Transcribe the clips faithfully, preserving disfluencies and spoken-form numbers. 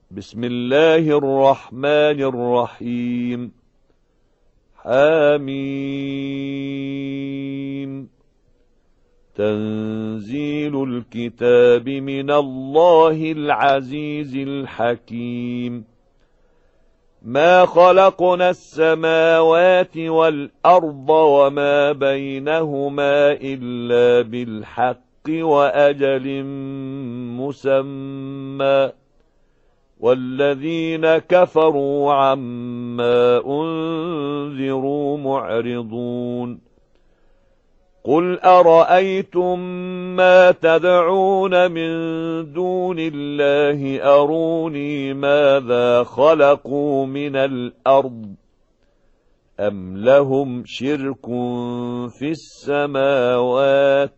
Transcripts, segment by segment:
بسم الله الرحمن الرحيم. حميم. تنزيل الكتاب من الله العزيز الحكيم. ما خلقنا السماوات والأرض وما بينهما إلا بالحق وأجل مسمى، والذين كفروا عما أنذروا معرضون. قل أرأيتم ما تدعون من دون الله أروني ماذا خلقوا من الأرض أم لهم شرك في السماوات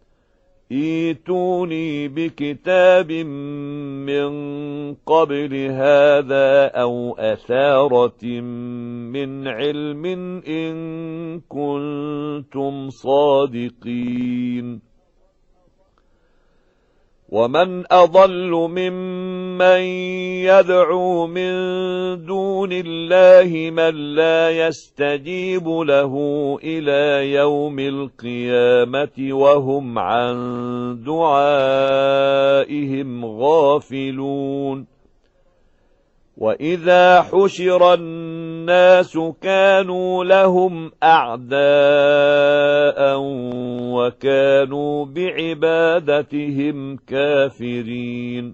ائتوني بكتاب من قبل هذا أو أثارة من علم إن كنتم صادقين. ومن أضل ممن يدعو من دون الله من لا يستجيب له إلى يوم القيامة وهم عن دعائهم غافلون. وإذا حشر الناس كانوا لهم أعداء وكانوا بعبادتهم كافرين.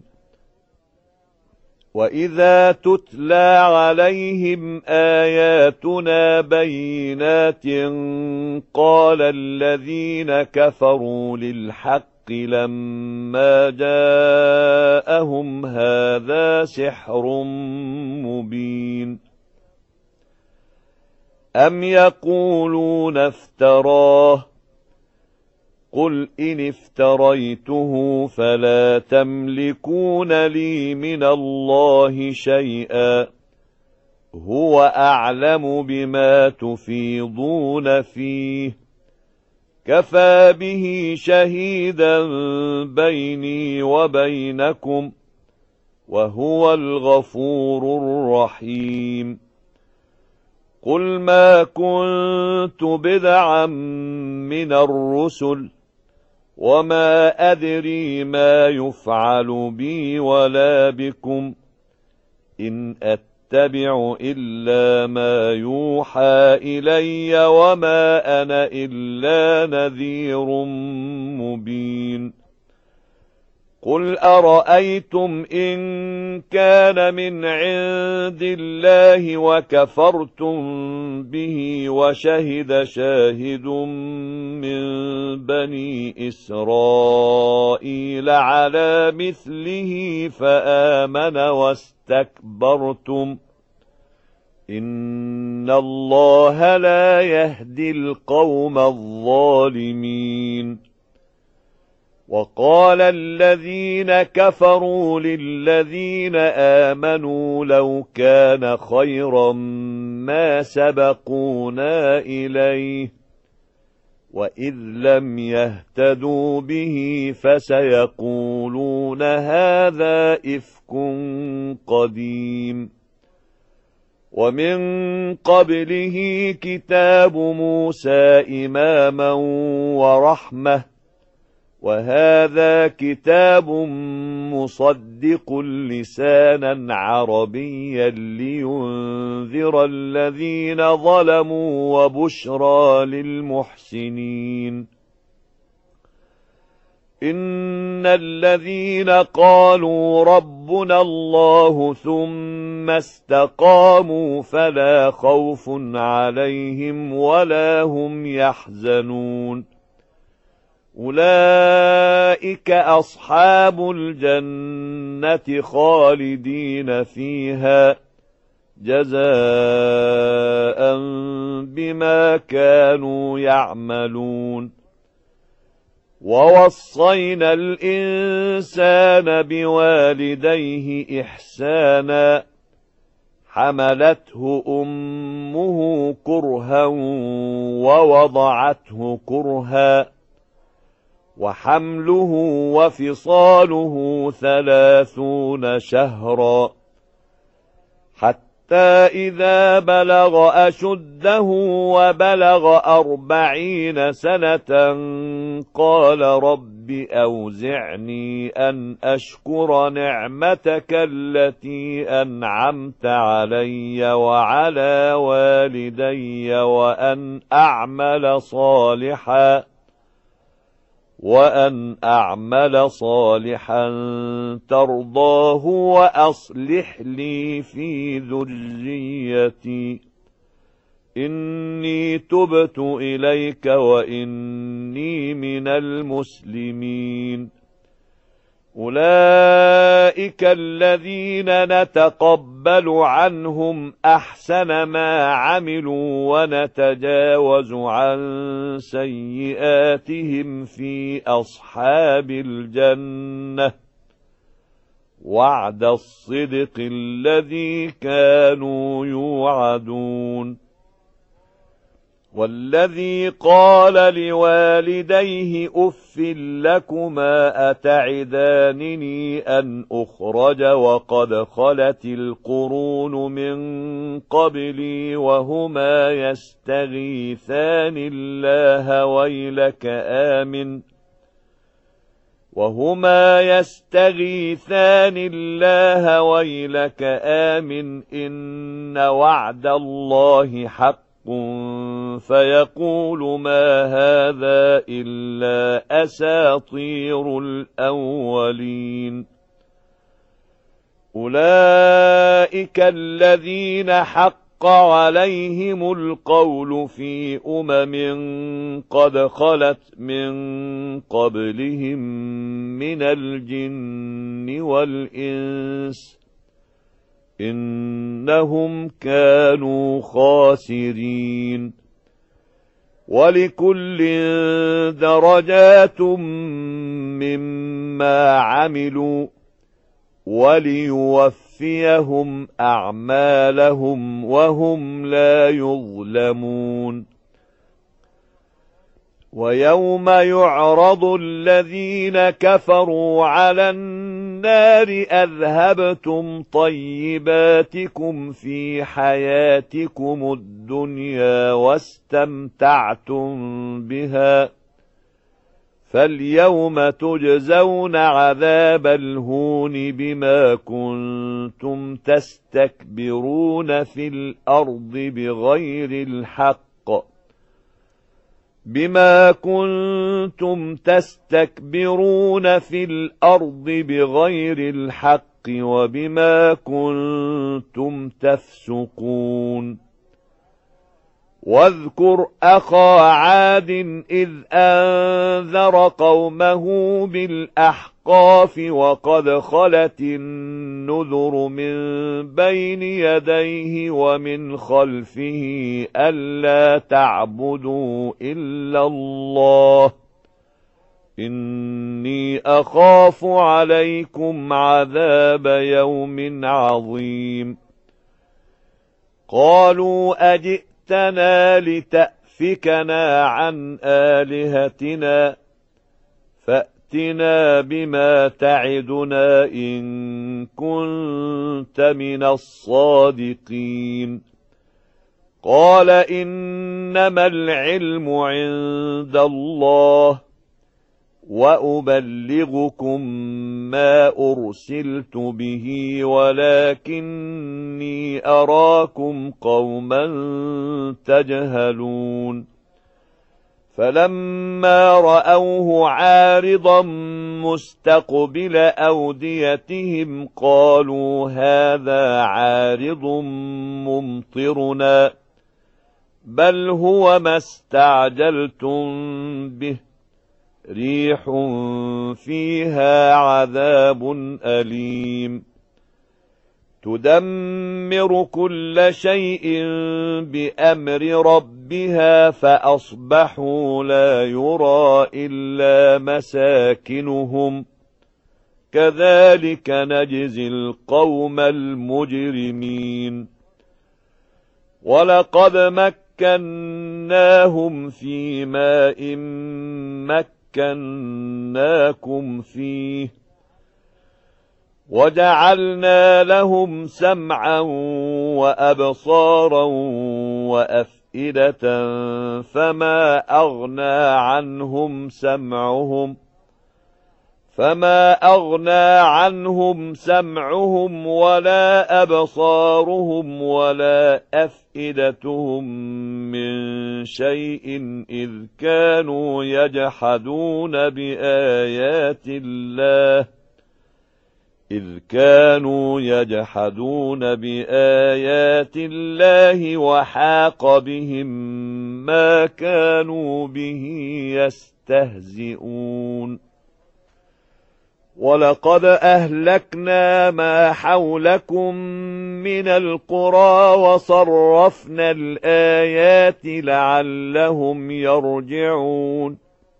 وإذا تتلى عليهم آياتنا بينات قال الذين كفروا للحق لما جاءهم هذا سحر مبين. أم يقولون افتراه قل إن افتريته فلا تملكون لي من الله شيئا هو أعلم بما تفيضون فيه كفى به شهيدا بيني وبينكم وهو الغفور الرحيم. قل ما كنت بدعا من الرسل وما أدري ما يفعل بي ولا بكم إن أتبع إلا ما يوحى إلي وما أنا إلا نذير مبين. قل أرأيتم إن كان من عند الله وكفرتم به وشهد شاهد من بني إسرائيل على مثله فآمن واستكبرتم إن الله لا يهدي القوم الظالمين. وقال الذين كفروا للذين آمنوا لو كان خيرا ما سبقونا إليه وإذ لم يهتدوا به فسيقولون هذا إفك قديم. ومن قبله كتاب موسى إماما ورحمة وهذا كتاب مصدق لسانا عربيا لينذر الذين ظلموا وبشرى للمحسنين. إن الذين قالوا ربنا الله ثم استقاموا فلا خوف عليهم ولا هم يحزنون أولئك أصحاب الجنة خالدين فيها جزاء بما كانوا يعملون. ووصينا الإنسان بوالديه إحسانا حملته أمه كرها ووضعته كرها وحمله وفصاله ثلاثون شهرا حتى إذا بلغ أشده وبلغ أربعين سنة قال رب أوزعني أن أشكر نعمتك التي أنعمت علي وعلى والدي وأن أعمل صالحا وأن أعمل صالحا ترضاه وأصلح لي في ذريتي إني تبت إليك وإني من المسلمين. أولئك الذين نتقبل عنهم أحسن ما عملوا ونتجاوز عن سيئاتهم في أصحاب الجنة وعد الصدق الذي كانوا يوعدون. والذي قال لوالديه أف لكما أتعدانني أن أخرج وقد خلت القرون من قبلي وهما يستغيثان الله ويلك آمن وهما يستغيثان الله ويلك آمن إن وعد الله حق فيقول ما هذا إلا أساطير الأولين. أولئك الذين حق عليهم القول في أمم قد خلت من قبلهم من الجن والإنس إنهم كانوا خاسرين. ولكل درجات مما عملوا وليوفيهم أعمالهم وهم لا يظلمون. ويوم يعرض الذين كفروا على النار أذهبتم طيباتكم في حياتكم الدنيا واستمتعتم بها فاليوم تجزون عذاب الهون بما كنتم تستكبرون في الأرض بغير الحق بما كنتم تستكبرون في الأرض بغير الحق وبما كنتم تفسقون. واذكر أخا عاد إذ أنذر قومه بالأحقاف وقد خلت النذر من بين يديه ومن خلفه ألا تعبدوا إلا الله إني أخاف عليكم عذاب يوم عظيم. قالوا أجئ جئتنا لتأفكنا عن آلهتنا فأتنا بما تعدنا إن كنت من الصادقين. قال إنما العلم عند الله وأبلغكم ما أرسلت به ولكني أراكم قوما تجهلون. فلما رأوه عارضا مستقبل أوديتهم قالوا هذا عارض ممطرنا بل هو ما استعجلتم به ريح فيها عذاب أليم تدمر كل شيء بأمر ربها فأصبحوا لا يرى إلا مساكنهم كذلك نجزي القوم المجرمين. ولقد مكناهم في ماء مكناكم فيه وجعلنا لهم سمعا وأبصارا وأفئدة فما أغنى عنهم سمعهم فما أغنى عنهم سمعهم ولا أبصارهم ولا أفئدتهم من شيء إذ كانوا يجحدون بآيات الله إذ كانوا يجحدون بآيات الله وحاق بهم ما كانوا به يستهزئون ولقد أهلكنا ما حولكم من القرى وصرفنا الآيات لعلهم يرجعون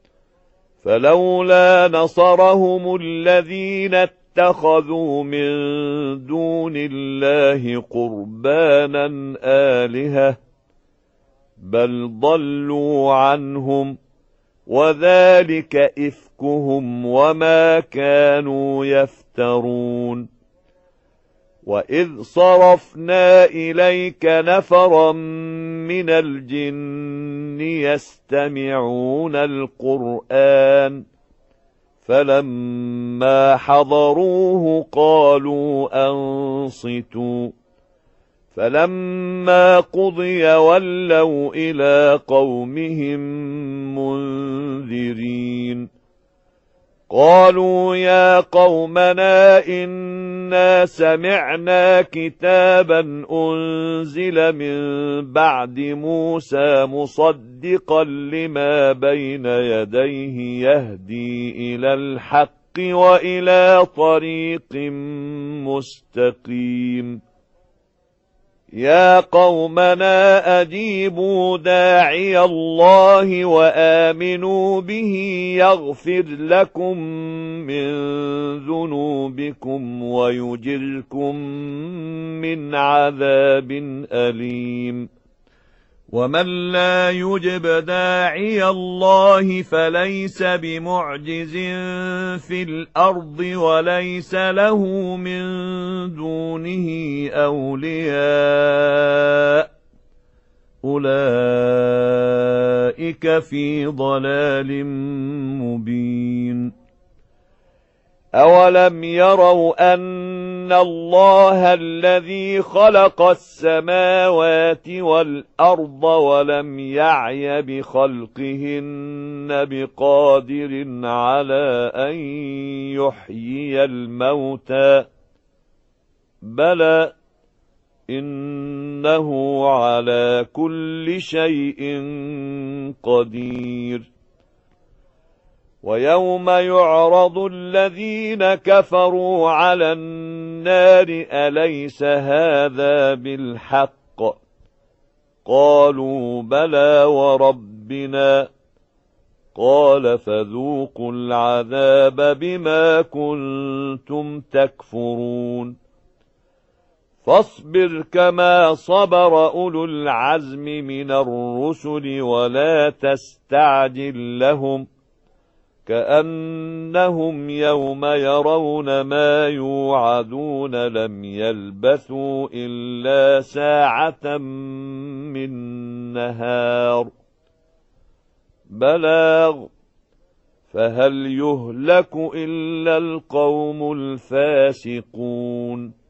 فلولا نصرهم الذين اتخذوا من دون الله قربانا آلهة بل ضلوا عنهم وذلك إفكهم وما كانوا يفترون وإذ صرفنا إليك نفرا من الجن يستمعون القرآن فلما حضروه قالوا أنصتوا فلما قضي ولوا إلى قومهم منذرين قالوا يا قومنا إنا سمعنا كتابا أنزل من بعد موسى مصدقا لما بين يديه يهدي إلى الحق وإلى طريق مستقيم يا قومنا أجيبوا داعي الله وآمنوا به يغفر لكم من ذنوبكم ويجركم من عذاب أليم ومن لا يجب داعي الله فليس بمعجز في الأرض وليس له من دونه أولياء أولئك في ضلال مبين أولم يروا أن الله الذي خلق السماوات والأرض ولم يعي بخلقهن بقادر على أن يحيي الموتى بلى إنه على كل شيء قدير ويوم يعرض الذين كفروا على النار أليس هذا بالحق قالوا بلى وربنا قال فذوقوا العذاب بما كنتم تكفرون فاصبر كما صبر أولو العزم من الرسل ولا تستعجل لهم كأنهم يوم يرون ما يوعدون لم يلبثوا إلا ساعة من نهار بلاغ فهل يهلك إلا القوم الفاسقون